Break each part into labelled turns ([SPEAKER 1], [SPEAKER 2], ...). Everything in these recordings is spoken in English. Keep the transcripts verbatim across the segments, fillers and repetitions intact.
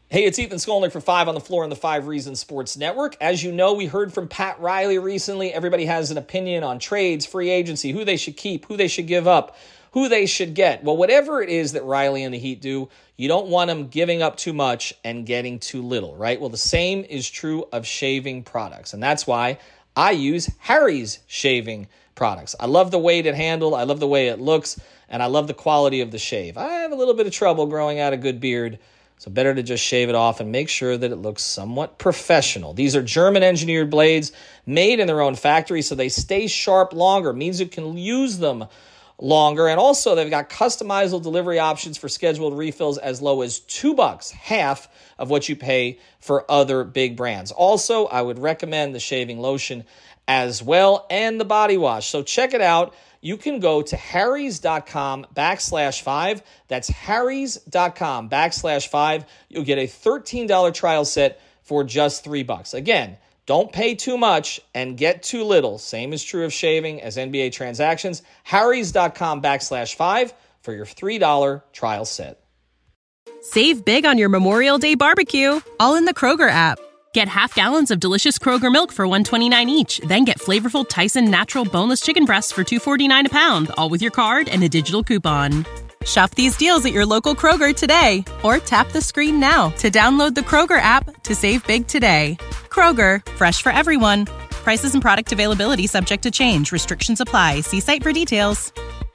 [SPEAKER 1] Hey, it's Ethan Skolnick for Five on the Floor on the Five Reasons Sports Network. As you know, we heard from Pat Riley recently. Everybody has an opinion on trades, free agency, who they should keep, who they should give up, who they should get. Well, whatever it is that Riley and the Heat do, you don't want them giving up too much and getting too little, right? Well, the same is true of shaving products, and that's why I use Harry's shaving products. I love the weight it handles, I love the way it looks, and I love the quality of the shave. I have a little bit of trouble growing out a good beard, so better to just shave it off and make sure that it looks somewhat professional. These are German-engineered blades made in their own factory, so they stay sharp longer. It means you can use them longer. And also, they've got customizable delivery options for scheduled refills as low as two bucks, half of what you pay for other big brands. Also, I would recommend the shaving lotion as well and the body wash. So check it out. You can go to harrys.com backslash five. That's harrys.com backslash five. You'll get a thirteen dollars trial set for just three bucks. Again, don't pay too much and get too little. Same is true of shaving as N B A transactions. harrys.com backslash five for your three dollars trial set.
[SPEAKER 2] Save big on your Memorial Day barbecue, all in the Kroger app. Get half gallons of delicious Kroger milk for one dollar and twenty-nine cents each. Then get flavorful Tyson natural boneless chicken breasts for two dollars and forty-nine cents a pound, all with your card and a digital coupon. Shop these deals at your local Kroger today, or tap the screen now to download the Kroger app to save big today. Kroger, fresh for everyone. Prices and product availability subject to change. Restrictions apply. See site for details.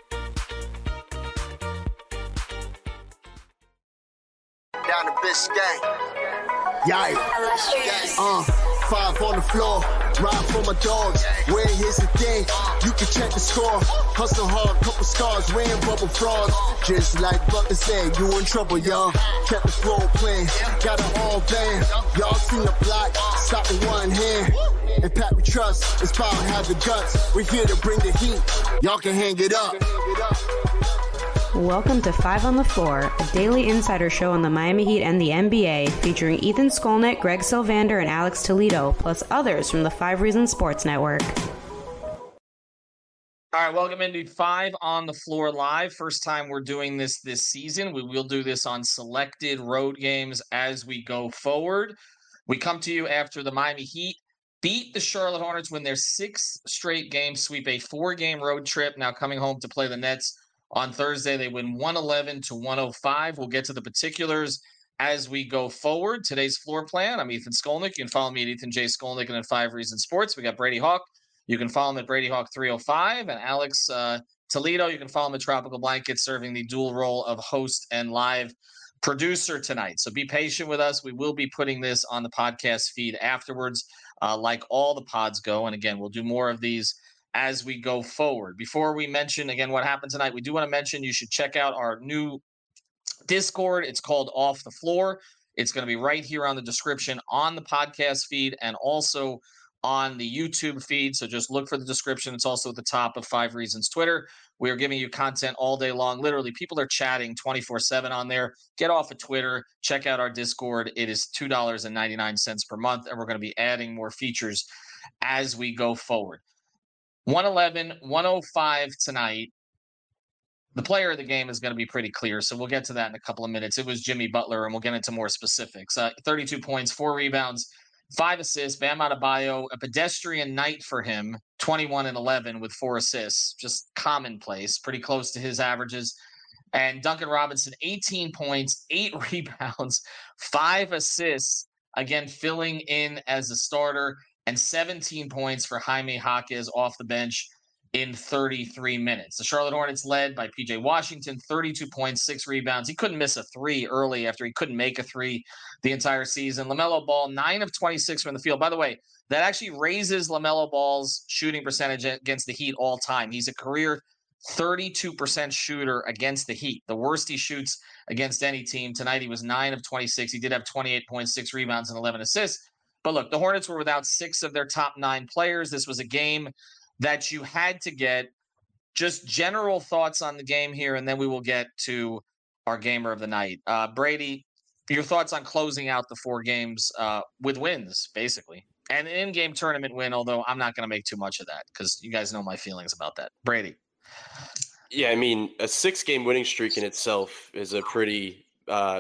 [SPEAKER 3] Down to Biscayne. Yikes. Uh, five on the floor, ride for my dogs. Where here's the thing, you can check the score. Hustle hard, couple scars, wearing bubble frogs. Just like Butler said, you in trouble, y'all. Kept the floor playing, got it all banned. Y'all seen the block, stop with one hand. And Pat we trust, it's power, have the guts. We're here to bring the heat, y'all can hang it up.
[SPEAKER 4] Welcome to Five on the Floor, a daily insider show on the Miami Heat and the N B A, featuring Ethan Skolnick, Greg Sylvander, and Alex Toledo, plus others from the Five Reasons Sports Network.
[SPEAKER 1] All right, welcome into Five on the Floor Live. First time we're doing this this season. We will do this on selected road games as we go forward. We come to you after the Miami Heat beat the Charlotte Hornets, win their sixth straight game, sweep a four-game road trip, now coming home to play the Nets. On Thursday, they win one eleven to one oh five. We'll get to the particulars as we go forward. Today's floor plan, I'm Ethan Skolnick. You can follow me at Ethan J. Skolnick and at Five Reasons Sports. We got Brady Hawk. You can follow him at Brady Hawk three oh five. And Alex uh, Toledo, you can follow him at Tropical Blanket, serving the dual role of host and live producer tonight. So be patient with us. We will be putting this on the podcast feed afterwards, uh, like all the pods go. And again, we'll do more of these as we go forward. Before we mention, again, what happened tonight, we do want to mention you should check out our new Discord. It's called Off the Floor. It's going to be right here on the description on the podcast feed and also on the YouTube feed. So just look for the description. It's also at the top of Five Reasons Twitter. We are giving you content all day long. Literally, people are chatting twenty-four seven on there. Get off of Twitter. Check out our Discord. It is two dollars and ninety-nine cents per month, and we're going to be adding more features as we go forward. one eleven, one oh five tonight. The player of the game is going to be pretty clear, so we'll get to that in a couple of minutes. It was Jimmy Butler, and we'll get into more specifics. Uh, thirty-two points, four rebounds, five assists. Bam Adebayo, a pedestrian night for him, twenty-one and eleven with four assists. Just commonplace, pretty close to his averages. And Duncan Robinson, eighteen points, eight rebounds, five assists, again, filling in as a starter, and seventeen points for Jaime Jaquez off the bench in thirty-three minutes. The Charlotte Hornets led by P J Washington, thirty-two points, six rebounds. He couldn't miss a three early after he couldn't make a three the entire season. LaMelo Ball, nine of twenty-six from the field. By the way, that actually raises LaMelo Ball's shooting percentage against the Heat all time. He's a career thirty-two percent shooter against the Heat, the worst he shoots against any team. Tonight he was nine of twenty-six. He did have twenty-eight points, six rebounds, and eleven assists. But look, the Hornets were without six of their top nine players. This was a game that you had to get. Just general thoughts on the game here, and then we will get to our gamer of the night. Uh, Brady, your thoughts on closing out the four games uh, with wins, basically. And an in-game tournament win, although I'm not going to make too much of that because you guys know my feelings about that. Brady.
[SPEAKER 5] Yeah, I mean, a six-game winning streak in itself is a pretty uh,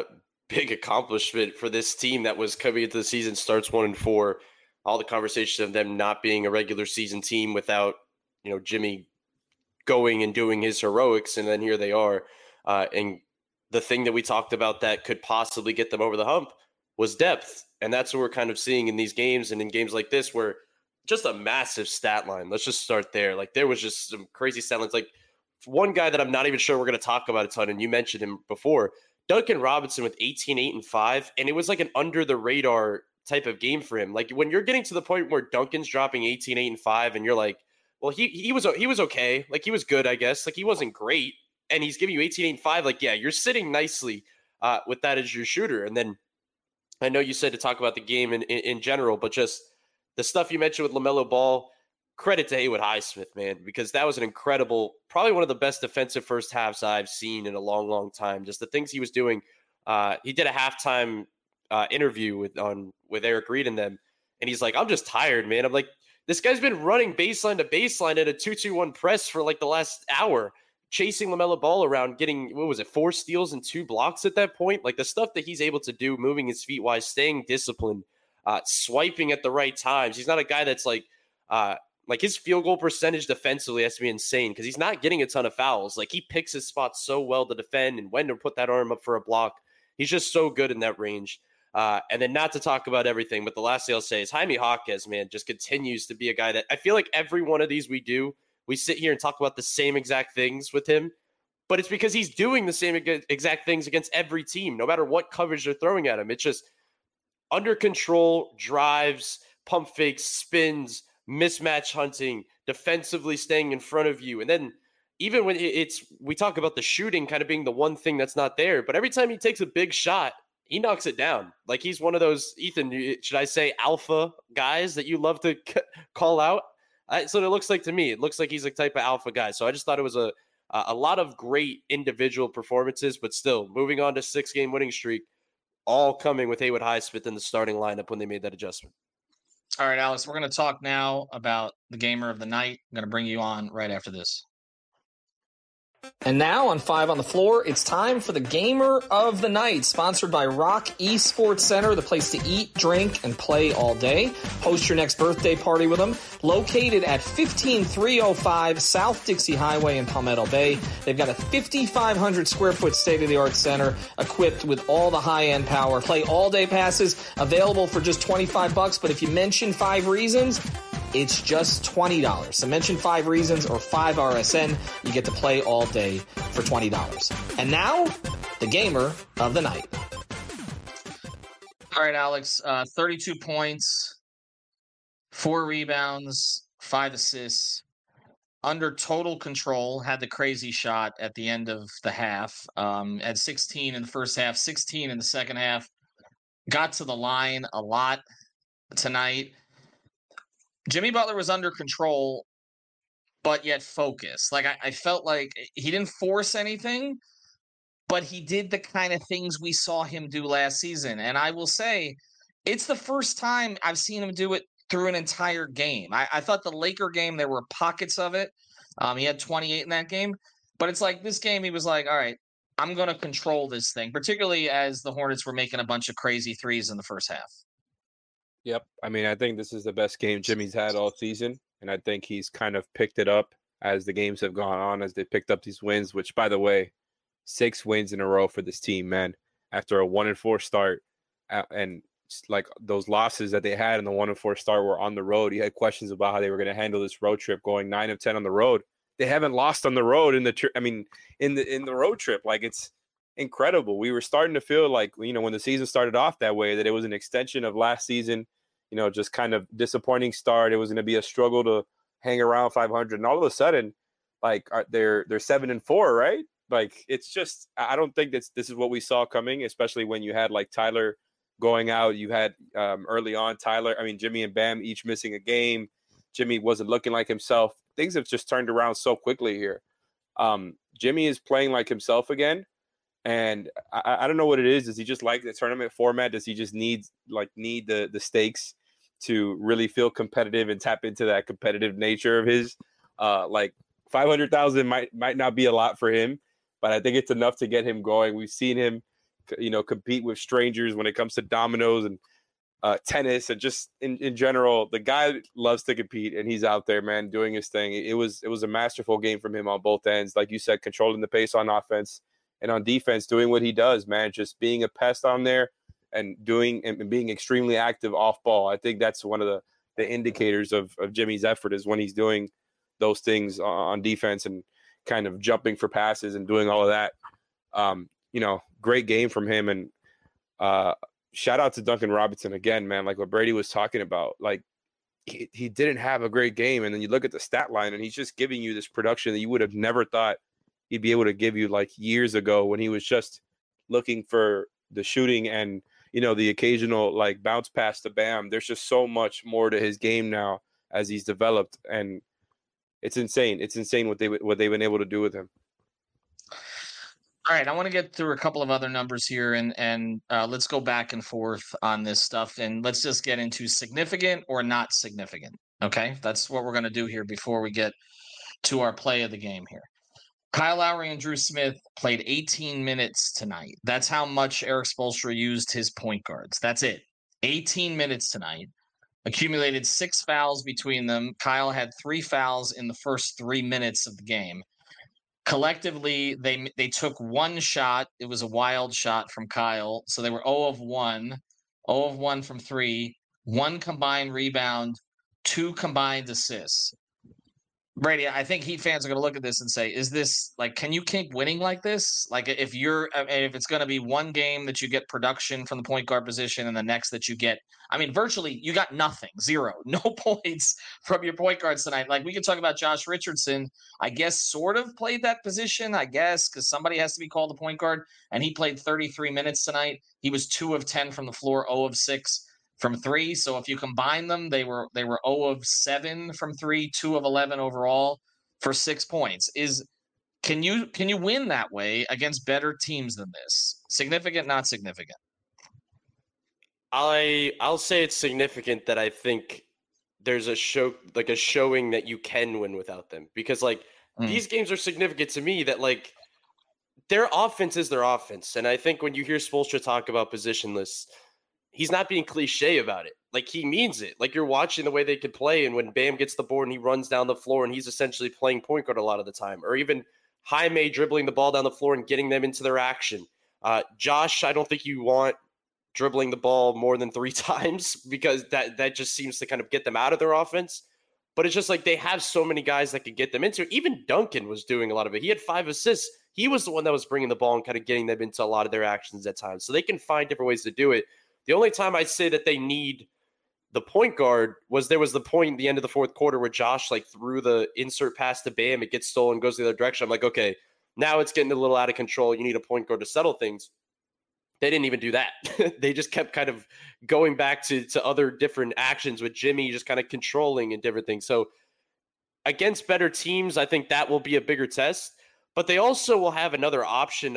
[SPEAKER 5] big accomplishment for this team that was coming into the season, starts one and four. All the conversation of them not being a regular season team without, you know, Jimmy going and doing his heroics, and then here they are. Uh, and the thing that we talked about that could possibly get them over the hump was depth. And that's what we're kind of seeing in these games and in games like this, where just a massive stat line. Let's just start there. Like, there was just some crazy stat lines. Like, one guy that I'm not even sure we're going to talk about a ton, and you mentioned him before, Duncan Robinson with eighteen, eight, and five. And it was like an under the radar type of game for him. Like, when you're getting to the point where Duncan's dropping eighteen, eight, and five, and you're like, well, he he was he was okay. Like, he was good, I guess. Like, he wasn't great. And he's giving you eighteen, eight, and five. Like, yeah, you're sitting nicely uh, with that as your shooter. And then I know you said to talk about the game in, in, in general, but just the stuff you mentioned with LaMelo Ball, credit to Haywood Highsmith, man, because that was an incredible, probably one of the best defensive first halves I've seen in a long, long time. Just the things he was doing. Uh, he did a halftime uh, interview with on with Eric Reed and them, and he's like, I'm just tired, man. I'm like, this guy's been running baseline to baseline at a two two one press for like the last hour, chasing LaMelo Ball around, getting, what was it, four steals and two blocks at that point? Like, the stuff that he's able to do, moving his feet wise, staying disciplined, uh, swiping at the right times. He's not a guy that's like, uh, like his field goal percentage defensively has to be insane because he's not getting a ton of fouls. Like, he picks his spots so well to defend and when to put that arm up for a block. He's just so good in that range. Uh, and then, not to talk about everything, but the last thing I'll say is Jaime Jaquez, man, just continues to be a guy that I feel like every one of these we do, we sit here and talk about the same exact things with him, but it's because he's doing the same exact things against every team, no matter what coverage they're throwing at him. It's just under control, drives, pump fakes, spins, mismatch hunting, defensively staying in front of you. And then even when it's, we talk about the shooting kind of being the one thing that's not there, but every time he takes a big shot, he knocks it down. Like, he's one of those, Ethan, should I say alpha guys that you love to call out? That's what it looks like to me. It looks like he's a type of alpha guy. So I just thought it was a a lot of great individual performances, but still moving on to six game winning streak, all coming with Haywood Highsmith in the starting lineup when they made that adjustment.
[SPEAKER 1] All right, Alex, we're going to talk now about the gamer of the night. I'm going to bring you on right after this.
[SPEAKER 6] And now on Five on the Floor, it's time for the Gamer of the Night, sponsored by Rock Esports Center, the place to eat, drink, and play all day. Host your next birthday party with them. Located at fifteen three oh five South Dixie Highway in Palmetto Bay. They've got a fifty-five hundred square foot state-of-the-art center equipped with all the high-end power. Play all-day passes available for just twenty-five bucks, but if you mention Five Reasons, it's just twenty dollars. So mention Five Reasons or five R S N. You get to play all day for twenty dollars. And now, the Gamer of the Night.
[SPEAKER 1] All right, Alex. Uh, thirty-two points, four rebounds, five assists. Under total control, had the crazy shot at the end of the half. Um, had sixteen in the first half, sixteen in the second half. Got to the line a lot tonight. Jimmy Butler was under control, but yet focused. Like, I, I felt like he didn't force anything, but he did the kind of things we saw him do last season. And I will say, it's the first time I've seen him do it through an entire game. I, I thought the Laker game, there were pockets of it. Um, he had twenty-eight in that game. But it's like this game, he was like, all right, I'm going to control this thing, particularly as the Hornets were making a bunch of crazy threes in the first half.
[SPEAKER 7] Yep. I mean, I think this is the best game Jimmy's had all season, and I think he's kind of picked it up as the games have gone on, as they picked up these wins, which, by the way, six wins in a row for this team, man, after a one and four start. And like those losses that they had in the one and four start were on the road. You had questions about how they were going to handle this road trip, going nine of ten on the road. They haven't lost on the road in the, tri- I mean, in the, in the road trip. Like, it's incredible. We were starting to feel like, you know, when the season started off that way, that it was an extension of last season. You know, just kind of disappointing start. It was going to be a struggle to hang around five hundred, and all of a sudden, like are, they're they're seven and four, right? Like, it's just, I don't think that's this is what we saw coming, especially when you had like Tyler going out. You had um, early on Tyler, I mean Jimmy and Bam each missing a game. Jimmy wasn't looking like himself. Things have just turned around so quickly here. Um, Jimmy is playing like himself again. And I, I don't know what it is. Does he just like the tournament format? Does he just need like need the the stakes to really feel competitive and tap into that competitive nature of his? Uh, like five hundred thousand might might not be a lot for him, but I think it's enough to get him going. We've seen him you know, compete with strangers when it comes to dominoes and uh, tennis and just in, in general. The guy loves to compete, and he's out there, man, doing his thing. It was it was a masterful game from him on both ends. Like you said, controlling the pace on offense and on defense, doing what he does, man, just being a pest on there and doing and being extremely active off ball. I think that's one of the, the indicators of, of Jimmy's effort is when he's doing those things on defense and kind of jumping for passes and doing all of that. Um, you know, great game from him. And uh, shout out to Duncan Robinson again, man, like what Brady was talking about. Like he, he didn't have a great game. And then you look at the stat line and he's just giving you this production that you would have never thought he'd be able to give you like years ago when he was just looking for the shooting and, you know, the occasional like bounce pass to Bam. There's just so much more to his game now as he's developed. And it's insane. It's insane what they what they've been able to do with him.
[SPEAKER 1] All right, I want to get through a couple of other numbers here, and and uh, let's go back and forth on this stuff, and let's just get into significant or not significant. Okay, that's what we're going to do here before we get to our play of the game here. Kyle Lowry and Drew Smith played eighteen minutes tonight. That's how much Erik Spoelstra used his point guards. That's it. eighteen minutes tonight. Accumulated six fouls between them. Kyle had three fouls in the first three minutes of the game. Collectively, they they took one shot. It was a wild shot from Kyle. So they were zero of one. zero of one from three. One combined rebound. Two combined assists. Brady, I think Heat fans are going to look at this and say, is this like, can you keep winning like this? Like if you're, if it's going to be one game that you get production from the point guard position and the next that you get, I mean, virtually you got nothing, zero, no points from your point guards tonight. Like we could talk about Josh Richardson, I guess sort of played that position, I guess, because somebody has to be called a point guard and he played thirty-three minutes tonight. He was two of ten from the floor, zero of six from three. So if you combine them, they were they were zero of seven from three, two of eleven overall for six points. Is can you can you win that way against better teams than this? Significant, not significant?
[SPEAKER 5] I I'll say it's significant that I think there's a show like a showing that you can win without them. Because like mm. these games are significant to me that like their offense is their offense. And I think when you hear Spoelstra talk about positionless, he's not being cliche about it. Like he means it. Like you're watching the way they can play. And when Bam gets the board and he runs down the floor and he's essentially playing point guard a lot of the time, or even Jaime dribbling the ball down the floor and getting them into their action. Uh, Josh, I don't think you want dribbling the ball more than three times because that, that just seems to kind of get them out of their offense. But it's just like they have so many guys that could get them into it. Even Duncan was doing a lot of it. He had five assists. He was the one that was bringing the ball and kind of getting them into a lot of their actions at times. So they can find different ways to do it. The only time I say that they need the point guard was there was the point at the end of the fourth quarter where Josh like threw the insert pass to Bam. It gets stolen, goes the other direction. I'm like, okay, now it's getting a little out of control. You need a point guard to settle things. They didn't even do that. They just kept kind of going back to, to other different actions with Jimmy just kind of controlling and different things. So against better teams, I think that will be a bigger test. But they also will have another option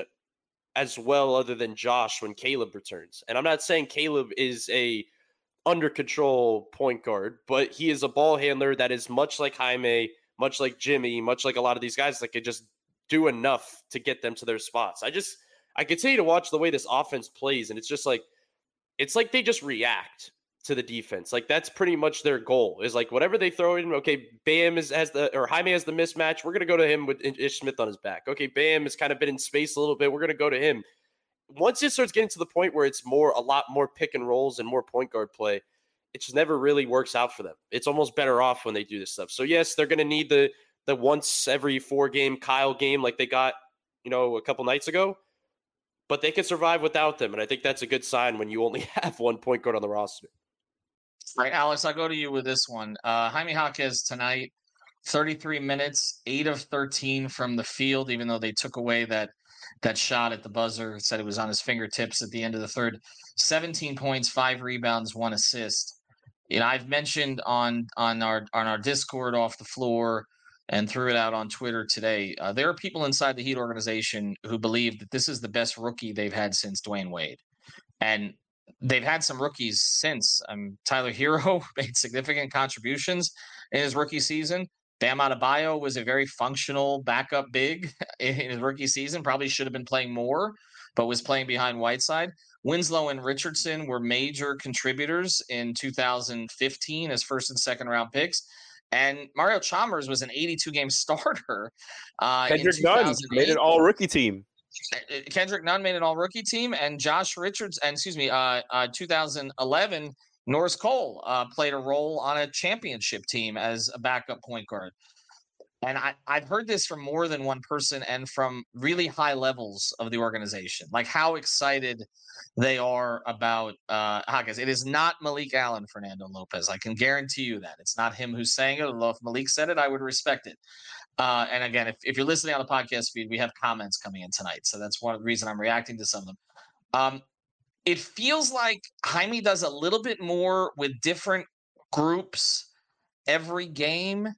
[SPEAKER 5] as well other than Josh when Caleb returns. And I'm not saying Caleb is a under control point guard, but he is a ball handler that is much like Jaime, much like Jimmy, much like a lot of these guys that could just do enough to get them to their spots. I just, I continue to watch the way this offense plays, and it's just like, it's like they just react to the defense. Like that's pretty much their goal is like whatever they throw in. Okay, Bam is has the, or Jaime has the mismatch. We're going to go to him with Ish Smith on his back. Okay, Bam has kind of been in space a little bit. We're going to go to him. Once it starts getting to the point where it's more, a lot more pick and rolls and more point guard play, it just never really works out for them. It's almost better off when they do this stuff. So yes, they're going to need the, the once every four game Kyle game like they got, you know, a couple nights ago, but they can survive without them. And I think that's a good sign when you only have one point guard on the roster.
[SPEAKER 1] All right, Alex, I'll go to you with this one. Uh, Jaime Jaquez tonight, thirty-three minutes, eight of thirteen from the field, even though they took away that that shot at the buzzer, said it was on his fingertips at the end of the third. seventeen points, five rebounds, one assist. You know, I've mentioned on on our on our Discord off the floor and threw it out on Twitter today. Uh, there are people inside the Heat organization who believe that this is the best rookie they've had since Dwayne Wade. And they've had some rookies since. Um, Tyler Hero made significant contributions in his rookie season. Bam Adebayo was a very functional backup big in his rookie season. Probably should have been playing more but was playing behind Whiteside. Winslow and Richardson were major contributors in two thousand fifteen as first and second round picks. And Mario Chalmers was an eighty-two game starter. Uh,
[SPEAKER 7] Kendrick Nunn made an all rookie team.
[SPEAKER 1] Kendrick Nunn made an all rookie team, and Josh Richards, and excuse me, uh, uh, two thousand eleven, Norris Cole uh, played a role on a championship team as a backup point guard. And I, I've heard this from more than one person and from really high levels of the organization, like how excited they are about uh, Jaquez. It is not Malik Allen, Fernando Lopez. I can guarantee you that. It's not him who's saying it. Although if Malik said it, I would respect it. Uh, and again, if, if you're listening on the podcast feed, we have comments coming in tonight. So that's one reason I'm reacting to some of them. Um, it feels like Jaime does a little bit more with different groups every game.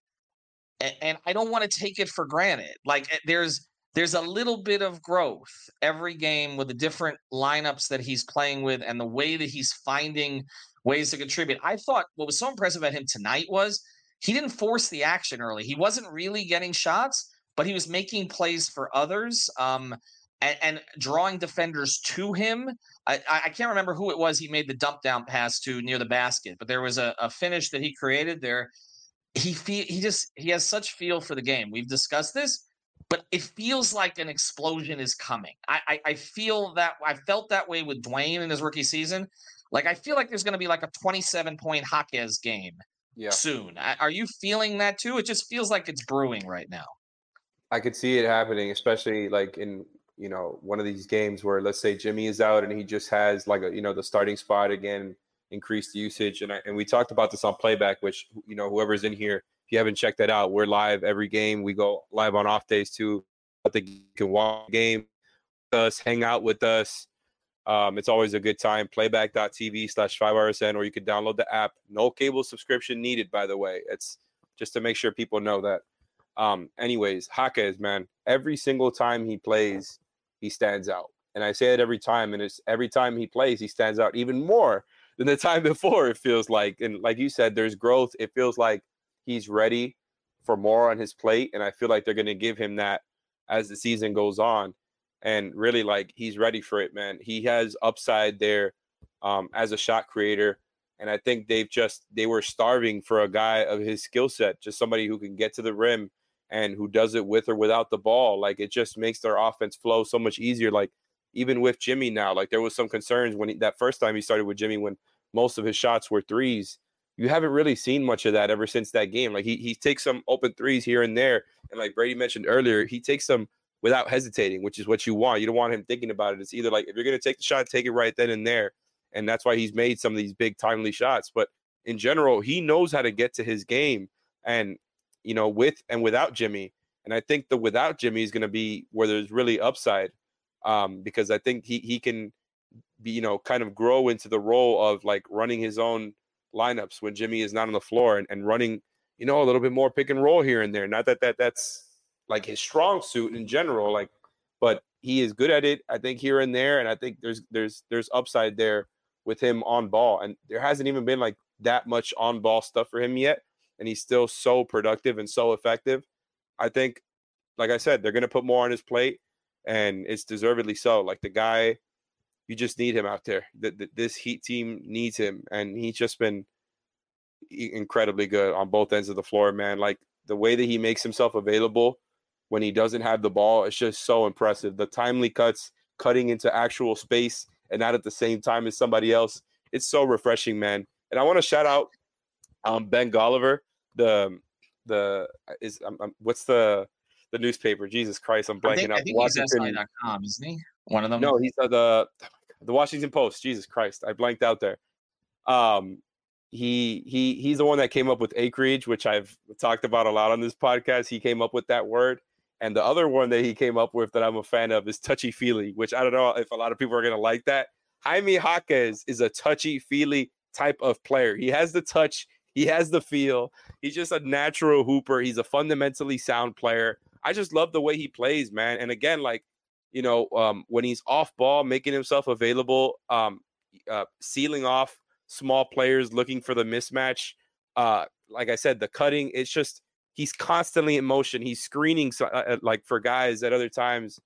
[SPEAKER 1] And I don't want to take it for granted. Like there's there's a little bit of growth every game with the different lineups that he's playing with and the way that he's finding ways to contribute. I thought what was so impressive about him tonight was he didn't force the action early. He wasn't really getting shots, but he was making plays for others um, and, and drawing defenders to him. I, I can't remember who it was he made the dump down pass to near the basket, but there was a, a finish that he created there. He feel he just he has such feel for the game. We've discussed this, but it feels like an explosion is coming. I, I, I feel that I felt that way with Dwayne in his rookie season. Like I feel like there's going to be like a twenty-seven point Jaquez game yeah. soon. Are you feeling that too? It just feels like it's brewing right now.
[SPEAKER 7] I could see it happening, especially like in you know one of these games where let's say Jimmy is out and he just has like a you know the starting spot again. Increased usage. And I, and we talked about this on Playback, which, you know, whoever's in here, if you haven't checked that out, we're live every game. We go live on off days too. I think you can watch the game with us, hang out with us. Um, it's always a good time. Playback.tv slash 5RSN, or you can download the app. No cable subscription needed, by the way. It's just to make sure people know that. Um, anyways, Jaquez, man, every single time he plays, he stands out. And I say it every time, and it's every time he plays, he stands out even more than the time before, it feels like. And like you said, there's growth. It feels like he's ready for more on his plate. And I feel like they're going to give him that as the season goes on. And really, like, he's ready for it, man. He has upside there um, as a shot creator. And I think they've just, they were starving for a guy of his skill set, just somebody who can get to the rim and who does it with or without the ball. Like, it just makes their offense flow so much easier. Like, even with Jimmy now, like there was some concerns when he, that first time he started with Jimmy, when most of his shots were threes. You haven't really seen much of that ever since that game. Like he he takes some open threes here and there. And like Brady mentioned earlier, he takes them without hesitating, which is what you want. You don't want him thinking about it. It's either like, if you're going to take the shot, take it right then and there. And that's why he's made some of these big timely shots. But in general, he knows how to get to his game and, you know, with and without Jimmy. And I think the without Jimmy is going to be where there's really upside. Um, because I think he, he can be, you know, kind of grow into the role of like running his own lineups when Jimmy is not on the floor and, and running, you know, a little bit more pick and roll here and there. Not that, that that's like his strong suit in general, like, but he is good at it, I think, here and there. And I think there's, there's, there's upside there with him on ball. And there hasn't even been like that much on ball stuff for him yet. And he's still so productive and so effective. I think, like I said, they're going to put more on his plate. And it's deservedly so. Like the guy, you just need him out there. The, the, this Heat team needs him. And he's just been incredibly good on both ends of the floor, man. Like the way that he makes himself available when he doesn't have the ball, it's just so impressive. The timely cuts, cutting into actual space and not at the same time as somebody else. It's so refreshing, man. And I want to shout out um, Ben Golliver. The, the, is, um, um, what's the, The newspaper, Jesus Christ, I'm blanking
[SPEAKER 1] I think,
[SPEAKER 7] out.
[SPEAKER 1] I think he's S I dot com, isn't he? One of them.
[SPEAKER 7] No, he's uh, the the Washington Post. Jesus Christ, I blanked out there. Um, he he he's the one that came up with acreage, which I've talked about a lot on this podcast. He came up with that word, and the other one that he came up with that I'm a fan of is touchy feely, which I don't know if a lot of people are gonna like that. Jaime Jaquez is a touchy feely type of player. He has the touch, he has the feel. He's just a natural hooper. He's a fundamentally sound player. I just love the way he plays, man. And again, like, you know, um, when he's off ball, making himself available, um, uh, sealing off small players, looking for the mismatch. Uh, like I said, the cutting, it's just, he's constantly in motion. He's screening uh, like for guys at other times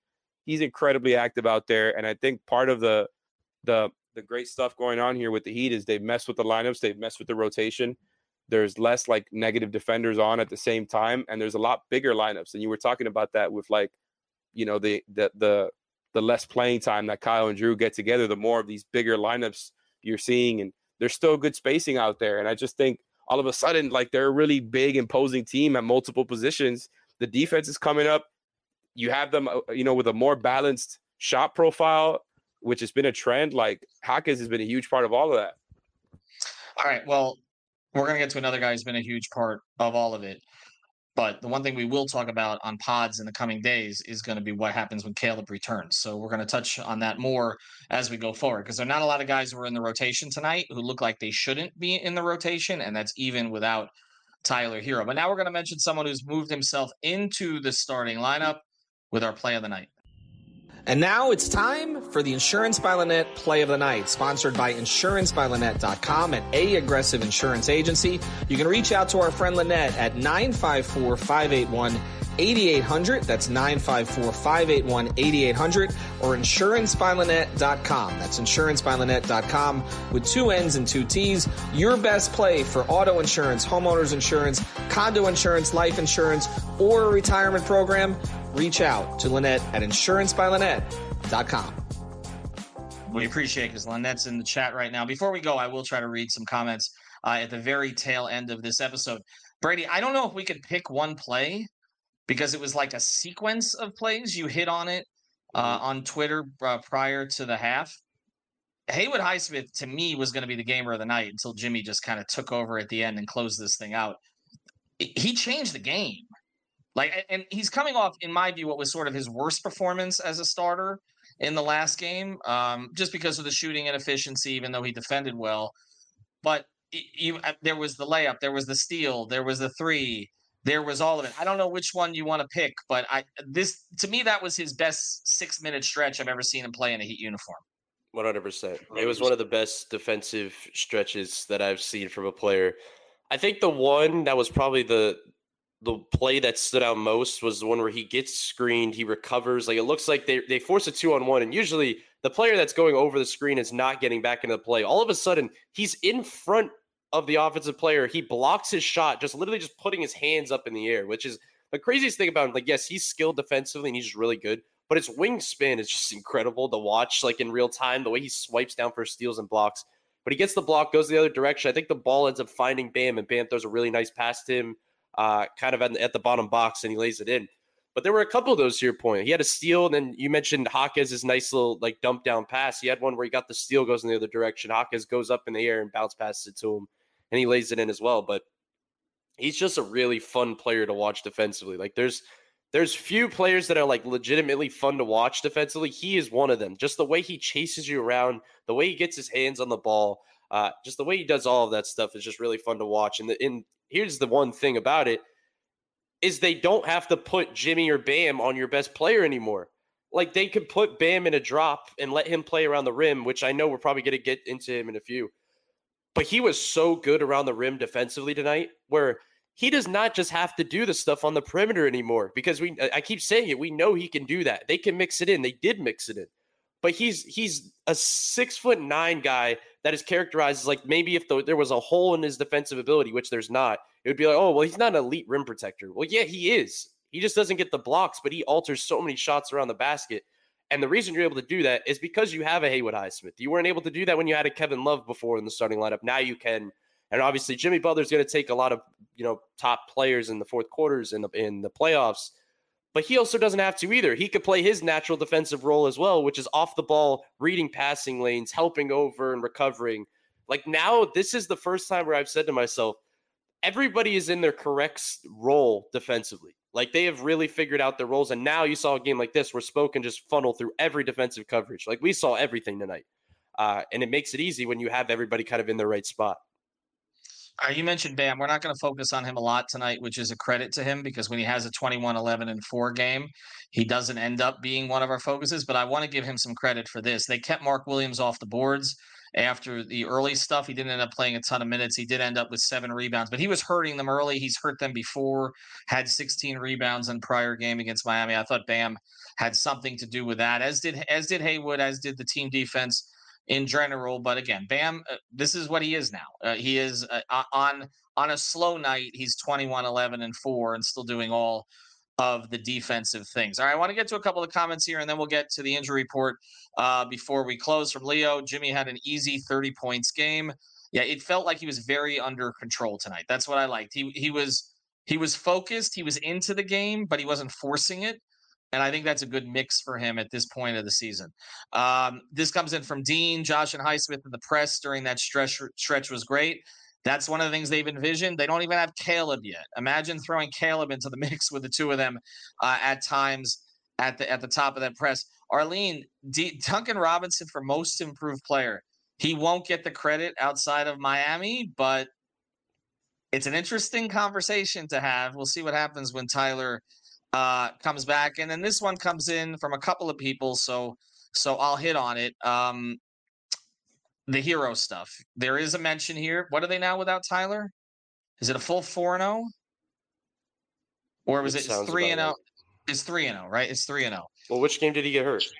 [SPEAKER 7] he's incredibly active out there. And I think part of the the the great stuff going on here with the Heat is they've messed with the lineups, they've messed with the rotation. There's less like negative defenders on at the same time, and there's a lot bigger lineups. And you were talking about that with like, you know, the the the the less playing time that Kyle and Drew get together, the more of these bigger lineups you're seeing, and there's still good spacing out there. And I just think all of a sudden, like, they're a really big, imposing team at multiple positions. The defense is coming up. You have them, you know, with a more balanced shot profile, which has been a trend. Like, Jaquez has been a huge part of all of that.
[SPEAKER 1] All right, well, we're going to get to another guy who's been a huge part of all of it. But the one thing we will talk about on pods in the coming days is going to be what happens when Caleb returns. So we're going to touch on that more as we go forward, because there are not a lot of guys who are in the rotation tonight who look like they shouldn't be in the rotation, and that's even without Tyler Hero. But now we're going to mention someone who's moved himself into the starting lineup with our play of the night.
[SPEAKER 6] And now it's time for the Insurance by Lynette Play of the Night, sponsored by insurance by lynette dot com and A Aggressive Insurance Agency. You can reach out to our friend Lynette at nine five four, five eight one, eight eight zero zero. That's nine five four, five eight one, eight eight zero zero, or insurance by lynette dot com. That's insurance by lynette dot com with two N's and two T's. Your best play for auto insurance, homeowners insurance, condo insurance, life insurance, or a retirement program. Reach out to Lynette at insurance by lynette dot com.
[SPEAKER 1] We appreciate it because Lynette's in the chat right now. Before we go, I will try to read some comments uh, at the very tail end of this episode. Brady, I don't know if we could pick one play because it was like a sequence of plays. You hit on it uh, on Twitter uh, prior to the half. Haywood Highsmith, to me, was going to be the gamer of the night until Jimmy just kind of took over at the end and closed this thing out. He changed the game. Like, and he's coming off, in my view, what was sort of his worst performance as a starter in the last game, um, just because of the shooting inefficiency, even though he defended well. But you, there was the layup, there was the steal, there was the three, there was all of it. I don't know which one you want to pick, but I this to me that was his best six-minute stretch I've ever seen him play in a Heat uniform.
[SPEAKER 5] one hundred percent. It was one of the best defensive stretches that I've seen from a player. I think the one that was probably the the play that stood out most was the one where he gets screened, he recovers. Like, it looks like they, they force a two on one, and usually the player that's going over the screen is not getting back into the play. All of a sudden, he's in front of the offensive player. He blocks his shot, just literally just putting his hands up in the air, which is the craziest thing about him. Like, yes, he's skilled defensively and he's just really good, but his wingspan is just incredible to watch, like in real time, the way he swipes down for steals and blocks. But he gets the block, goes the other direction. I think the ball ends up finding Bam, and Bam throws a really nice pass to him. Uh, kind of at, at the bottom box, and he lays it in. But there were a couple of those to your point. He had a steal, and then you mentioned Jaquez's nice little like dump down pass. He had one where he got the steal, goes in the other direction. Jaquez goes up in the air and bounce passes it to him, and he lays it in as well. But he's just a really fun player to watch defensively. Like, there's there's few players that are like legitimately fun to watch defensively. He is one of them. Just the way he chases you around, the way he gets his hands on the ball, uh, just the way he does all of that stuff is just really fun to watch. And the, in here's the one thing about it is they don't have to put Jimmy or Bam on your best player anymore. Like, they could put Bam in a drop and let him play around the rim, which I know we're probably going to get into him in a few. But he was so good around the rim defensively tonight, where he does not just have to do the stuff on the perimeter anymore, because we I keep saying it, we know he can do that. They can mix it in. They did mix it in. But he's he's a six foot nine guy that is characterized as like, maybe if the, there was a hole in his defensive ability, which there's not, it would be like, oh, well, he's not an elite rim protector. Well, yeah, he is. He just doesn't get the blocks, but he alters so many shots around the basket. And the reason you're able to do that is because you have a Haywood Highsmith. You weren't able to do that when you had a Kevin Love before in the starting lineup. Now you can. And obviously Jimmy Butler's going to take a lot of, you know, top players in the fourth quarters in the, in the playoffs. But he also doesn't have to either. He could play his natural defensive role as well, which is off the ball, reading passing lanes, helping over and recovering. Like, now this is the first time where I've said to myself, everybody is in their correct role defensively. Like, they have really figured out their roles. And now you saw a game like this where Spo can just funnel through every defensive coverage. Like, we saw everything tonight. Uh, and it makes it easy when you have everybody kind of in the right spot.
[SPEAKER 1] Uh, you mentioned Bam. We're not going to focus on him a lot tonight, which is a credit to him because when he has a twenty-one, eleven, and four game, he doesn't end up being one of our focuses. But I want to give him some credit for this. They kept Mark Williams off the boards after the early stuff. He didn't end up playing a ton of minutes. He did end up with seven rebounds, but he was hurting them early. He's hurt them before, had sixteen rebounds in prior game against Miami. I thought Bam had something to do with that, as did as did Haywood, as did the team defense in general. But again, Bam, uh, this is what he is now. Uh, he is uh, on on a slow night. He's twenty-one, eleven, and four and still doing all of the defensive things. All right, I want to get to a couple of comments here, and then we'll get to the injury report uh, before we close. From Leo, Jimmy had an easy thirty points game. Yeah, it felt like he was very under control tonight. That's what I liked. He he was he was focused. He was into the game, but he wasn't forcing it. And I think that's a good mix for him at this point of the season. Um, this comes in from Dean. Josh and Highsmith in the press during that stretch stretch was great. That's one of the things they've envisioned. They don't even have Caleb yet. Imagine throwing Caleb into the mix with the two of them uh, at times at the at the top of that press. Arlene, D- Duncan Robinson for most improved player. He won't get the credit outside of Miami, but it's an interesting conversation to have. We'll see what happens when Tyler uh, comes back. And then this one comes in from a couple of people, so so I'll hit on it. Um, the hero stuff. There is a mention here. What are they now without Tyler? Is it a full four and oh? Or was it, it three and oh? It's three and oh, right? It's three and oh.
[SPEAKER 5] Well, which game did he get hurt?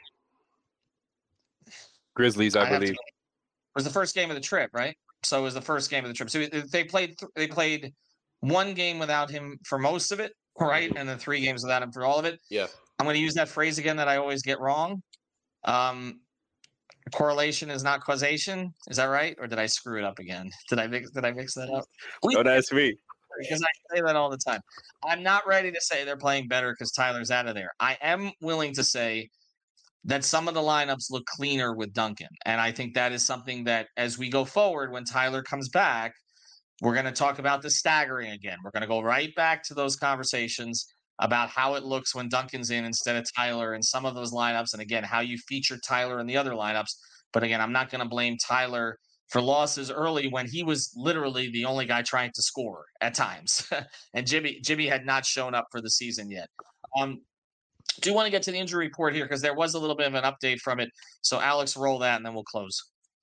[SPEAKER 7] Grizzlies, I, I believe.
[SPEAKER 1] To, it was the first game of the trip, right? So it was the first game of the trip. So they played they played one game without him for most of it, right? And then three games without him for all of it.
[SPEAKER 5] Yeah.
[SPEAKER 1] I'm going to use that phrase again that I always get wrong. Um, correlation is not causation. Is that right? Or did I screw it up again? Did I mix, did I mix that up?
[SPEAKER 7] We, Don't ask me.
[SPEAKER 1] Because I say that all the time. I'm not ready to say they're playing better because Tyler's out of there. I am willing to say that some of the lineups look cleaner with Duncan. And I think that is something that as we go forward, when Tyler comes back, we're going to talk about the staggering again. We're going to go right back to those conversations about how it looks when Duncan's in instead of Tyler in some of those lineups. And again, how you feature Tyler in the other lineups. But again, I'm not going to blame Tyler for losses early when he was literally the only guy trying to score at times. And Jimmy, Jimmy had not shown up for the season yet. Um, do want to get to the injury report here because there was a little bit of an update from it. So Alex, roll that and then we'll close.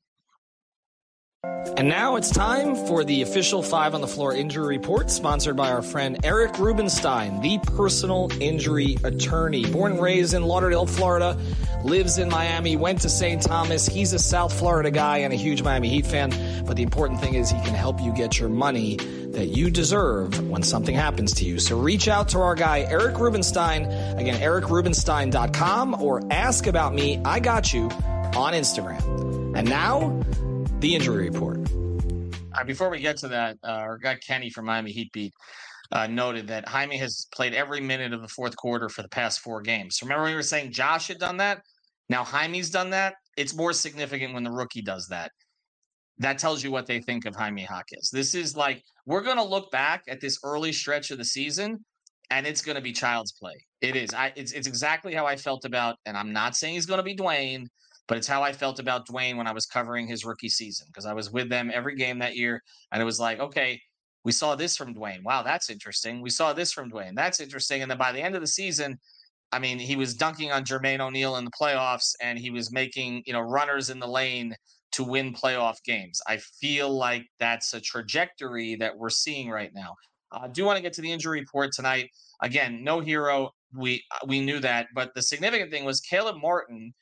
[SPEAKER 6] And now it's time for the official Five on the Floor injury report, sponsored by our friend Eric Rubenstein, the personal injury attorney. Born and raised in Lauderdale, Florida, lives in Miami, went to Saint Thomas. He's a South Florida guy and a huge Miami Heat fan. But the important thing is he can help you get your money that you deserve when something happens to you. So reach out to our guy, Eric Rubenstein. Again, eric rubenstein dot com or ask about me. I got you on Instagram. And now, the injury report.
[SPEAKER 1] All right, before we get to that, uh, our guy Kenny from Miami Heat Beat uh, noted that Jaime has played every minute of the fourth quarter for the past four games. Remember we were saying Josh had done that? Now Jaime's done that. It's more significant when the rookie does that. That tells you what they think of Jaime Jaquez. This is like, we're going to look back at this early stretch of the season, and it's going to be child's play. It is. I, it's, it's exactly how I felt about, and I'm not saying he's going to be Dwayne, but it's how I felt about Dwayne when I was covering his rookie season because I was with them every game that year. And it was like, okay, we saw this from Dwayne. Wow, that's interesting. We saw this from Dwayne. That's interesting. And then by the end of the season, I mean, he was dunking on Jermaine O'Neal in the playoffs and he was making, you know, runners in the lane to win playoff games. I feel like that's a trajectory that we're seeing right now. I uh, do want to get to the injury report tonight. Again, no hero. We, we knew that. But the significant thing was Caleb Martin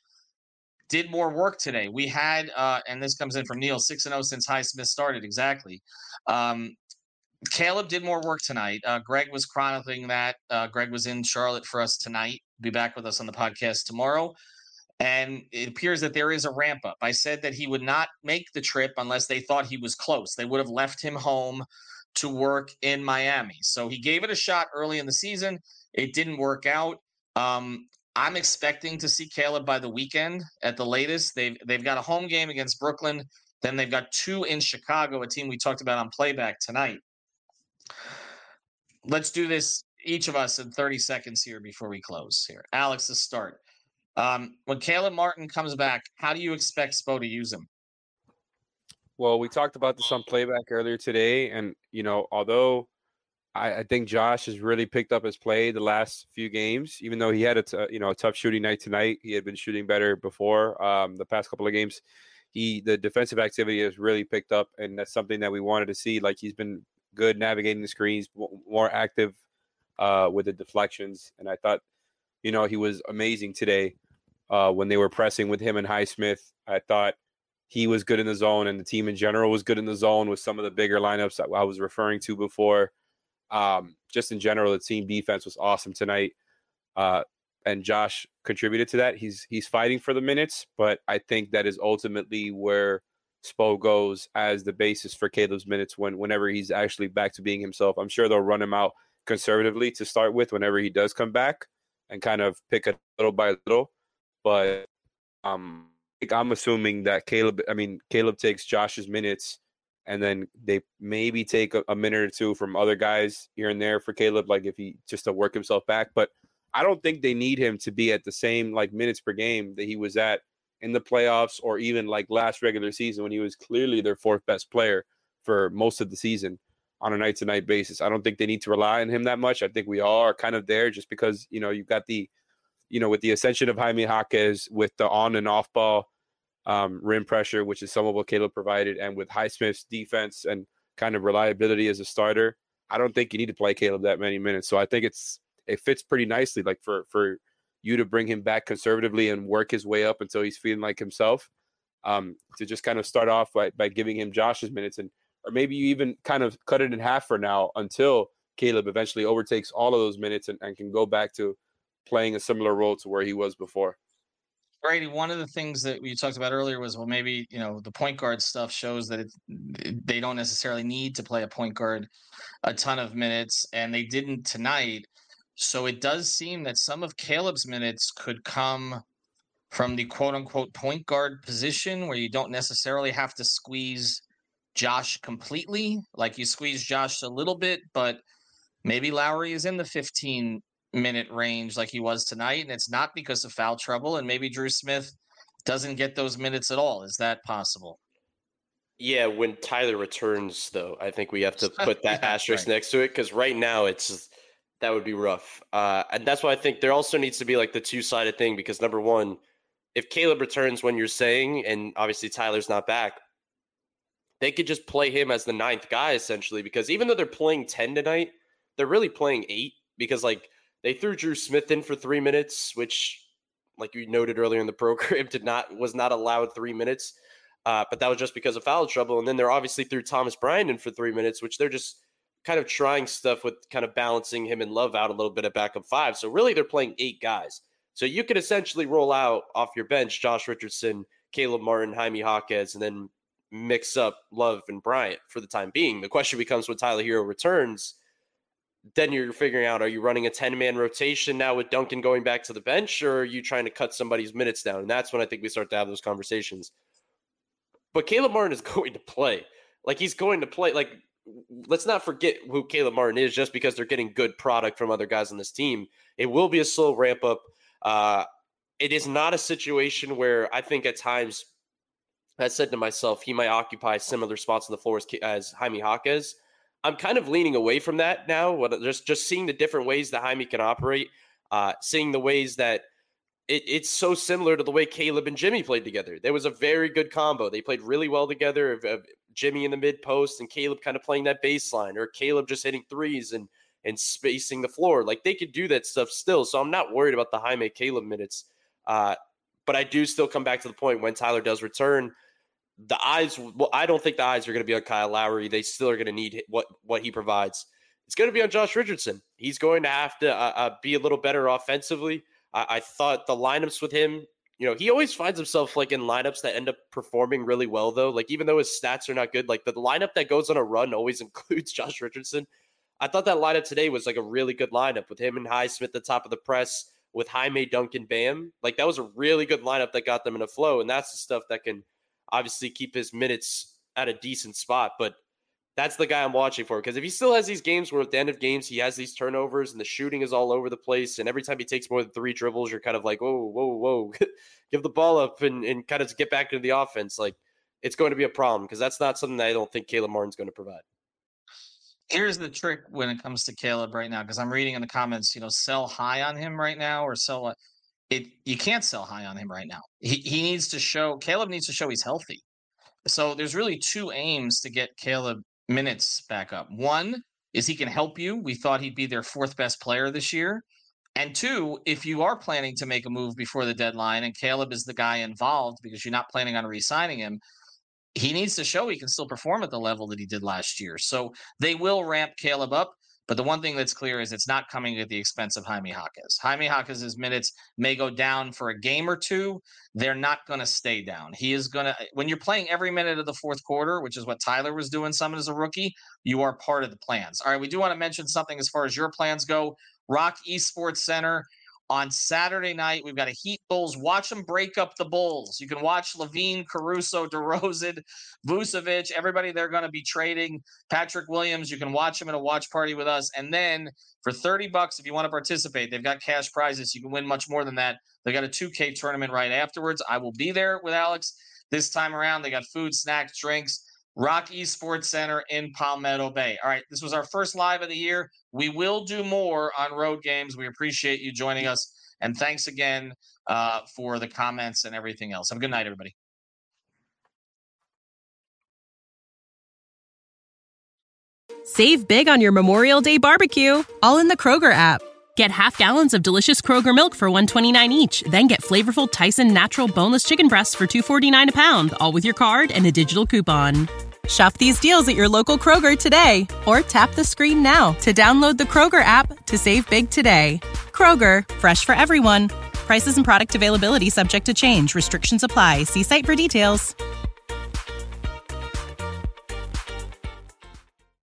[SPEAKER 1] did more work today. We had, uh, and this comes in from Neil, six and oh since Highsmith started, exactly. Um, Caleb did more work tonight. Uh, Greg was chronicling that. Uh, Greg was in Charlotte for us tonight. Be back with us on the podcast tomorrow. And it appears that there is a ramp up. I said that he would not make the trip unless they thought he was close. They would have left him home to work in Miami. So he gave it a shot early in the season. It didn't work out. Um, I'm expecting to see Caleb by the weekend at the latest. They've they've got a home game against Brooklyn. Then they've got two in Chicago, a team we talked about on Playback tonight. Let's do this, each of us, in thirty seconds here before we close here. Alex, to start. Um, when Caleb Martin comes back, how do you expect Spo to use him?
[SPEAKER 7] Well, we talked about this on playback earlier today, and you know, although I, I think Josh has really picked up his play the last few games, even though he had a t- you know a tough shooting night tonight, he had been shooting better before um, the past couple of games. He the defensive activity has really picked up, and that's something that we wanted to see. Like he's been good navigating the screens, more active uh, with the deflections, and I thought, you know, he was amazing today uh, when they were pressing with him and Highsmith. I thought he was good in the zone, and the team in general was good in the zone with some of the bigger lineups that I was referring to before. Um, just in general, the team defense was awesome tonight, uh, and Josh contributed to that. He's he's fighting for the minutes, but I think that is ultimately where Spo goes as the basis for Caleb's minutes when whenever he's actually back to being himself. I'm sure they'll run him out conservatively to start with whenever he does come back and kind of pick it little by little, but um. I'm assuming that Caleb, I mean, Caleb takes Josh's minutes and then they maybe take a, a minute or two from other guys here and there for Caleb, like if he just to work himself back. But I don't think they need him to be at the same like minutes per game that he was at in the playoffs or even like last regular season when he was clearly their fourth best player for most of the season on a night to night basis. I don't think they need to rely on him that much. I think we all are kind of there just because, you know, you've got the, you know, with the ascension of Jaime Jaquez, with the on and off ball um, rim pressure, which is some of what Caleb provided, and with Highsmith's defense and kind of reliability as a starter, I don't think you need to play Caleb that many minutes. So I think it's it fits pretty nicely, like for for you to bring him back conservatively and work his way up until he's feeling like himself. Um, to just kind of start off by by giving him Josh's minutes, and or maybe you even kind of cut it in half for now until Caleb eventually overtakes all of those minutes and, and can go back to playing a similar role to where he was before.
[SPEAKER 1] Brady, one of the things that we talked about earlier was, well, maybe, you know, the point guard stuff shows that it, they don't necessarily need to play a point guard a ton of minutes, and they didn't tonight. So it does seem that some of Caleb's minutes could come from the quote-unquote point guard position, where you don't necessarily have to squeeze Josh completely. Like you squeeze Josh a little bit, but maybe Lowry is in the fifteen minute range like he was tonight, and it's not because of foul trouble, and maybe Drew Smith doesn't get those minutes at all. Is that possible?
[SPEAKER 5] Yeah, when Tyler returns, though, I think we have to put that yeah, asterisk right. next to it, because right now it's that would be rough. Uh, and that's why I think there also needs to be like the two-sided thing, because number one, if Caleb returns when you're saying, and obviously Tyler's not back, they could just play him as the ninth guy, essentially, because even though they're playing ten tonight, they're really playing eight, because like they threw Drew Smith in for three minutes, which, like you noted earlier in the program, did not was not allowed three minutes. Uh, but that was just because of foul trouble. And then they're obviously threw Thomas Bryant in for three minutes, which they're just kind of trying stuff with kind of balancing him and Love out a little bit at backup five. So really they're playing eight guys. So you could essentially roll out off your bench Josh Richardson, Caleb Martin, Jaime Jaquez, and then mix up Love and Bryant for the time being. The question becomes when Tyler Hero returns, then you're figuring out, are you running a ten-man rotation now with Duncan going back to the bench, or are you trying to cut somebody's minutes down? And that's when I think we start to have those conversations. But Caleb Martin is going to play. Like, he's going to play. Like, let's not forget who Caleb Martin is just because they're getting good product from other guys on this team. It will be a slow ramp-up. Uh, it is not a situation where I think at times, I said to myself, he might occupy similar spots on the floor as, as Jaime Jaquez. I'm kind of leaning away from that now. What, just just seeing the different ways that Jaime can operate, uh, seeing the ways that it, it's so similar to the way Caleb and Jimmy played together. There was a very good combo. They played really well together. Of, of Jimmy in the mid post and Caleb kind of playing that baseline, or Caleb just hitting threes and and spacing the floor. Like, they could do that stuff still. So I'm not worried about the Jaime Caleb minutes. Uh, but I do still come back to the point when Tyler does return. The eyes, well, I don't think the eyes are going to be on Kyle Lowry. They still are going to need what, what he provides. It's going to be on Josh Richardson. He's going to have to uh, uh, be a little better offensively. I, I thought the lineups with him, you know, he always finds himself like in lineups that end up performing really well, though. Like, even though his stats are not good, like the lineup that goes on a run always includes Josh Richardson. I thought that lineup today was like a really good lineup with him and Highsmith at the top of the press, with Jaime, Duncan, Bam. Like, that was a really good lineup that got them in a flow, and that's the stuff that can obviously keep his minutes at a decent spot. But that's the guy I'm watching for, because if he still has these games where at the end of games he has these turnovers and the shooting is all over the place, and every time he takes more than three dribbles, you're kind of like, whoa, whoa, whoa, give the ball up and, and kind of get back into the offense. Like, it's going to be a problem because that's not something that I don't think Caleb Martin's going to provide.
[SPEAKER 1] Here's the trick when it comes to Caleb right now, because I'm reading in the comments, you know, sell high on him right now or sell it. You can't sell high on him right now. He he needs to show, Caleb needs to show he's healthy. So there's really two aims to get Caleb minutes back up. One is he can help you. We thought he'd be their fourth best player this year. And two, if you are planning to make a move before the deadline and Caleb is the guy involved because you're not planning on re-signing him, he needs to show he can still perform at the level that he did last year. So they will ramp Caleb up. But the one thing that's clear is it's not coming at the expense of Jaime Jaquez. Jaime Jaquez's minutes may go down for a game or two. They're not going to stay down. He is going to, when you're playing every minute of the fourth quarter, which is what Tyler was doing some as a rookie, you are part of the plans. All right, we do want to mention something as far as your plans go. Rock Esports Center on Saturday night. We've got a Heat Bulls. Watch them break up the Bulls. You can watch Levine, Caruso, DeRozan, Vucevic, everybody they're going to be trading. Patrick Williams, you can watch him at a watch party with us. And then for thirty bucks, if you want to participate, they've got cash prizes. You can win much more than that. They got a two K tournament right afterwards. I will be there with Alex this time around. They got food, snacks, drinks. Rock Esports Center in Palmetto Bay. All right, this was our first live of the year. We will do more on road games. We appreciate you joining us. And thanks again uh, for the comments and everything else. Have a good night, everybody.
[SPEAKER 2] Save big on your Memorial Day barbecue, all in the Kroger app. Get half gallons of delicious Kroger milk for one twenty-nine each. Then get flavorful Tyson natural boneless chicken breasts for two forty-nine a pound, all with your card and a digital coupon. Shop these deals at your local Kroger today, or tap the screen now to download the Kroger app to save big today. Kroger, fresh for everyone. Prices and product availability subject to change. Restrictions apply. See site for details.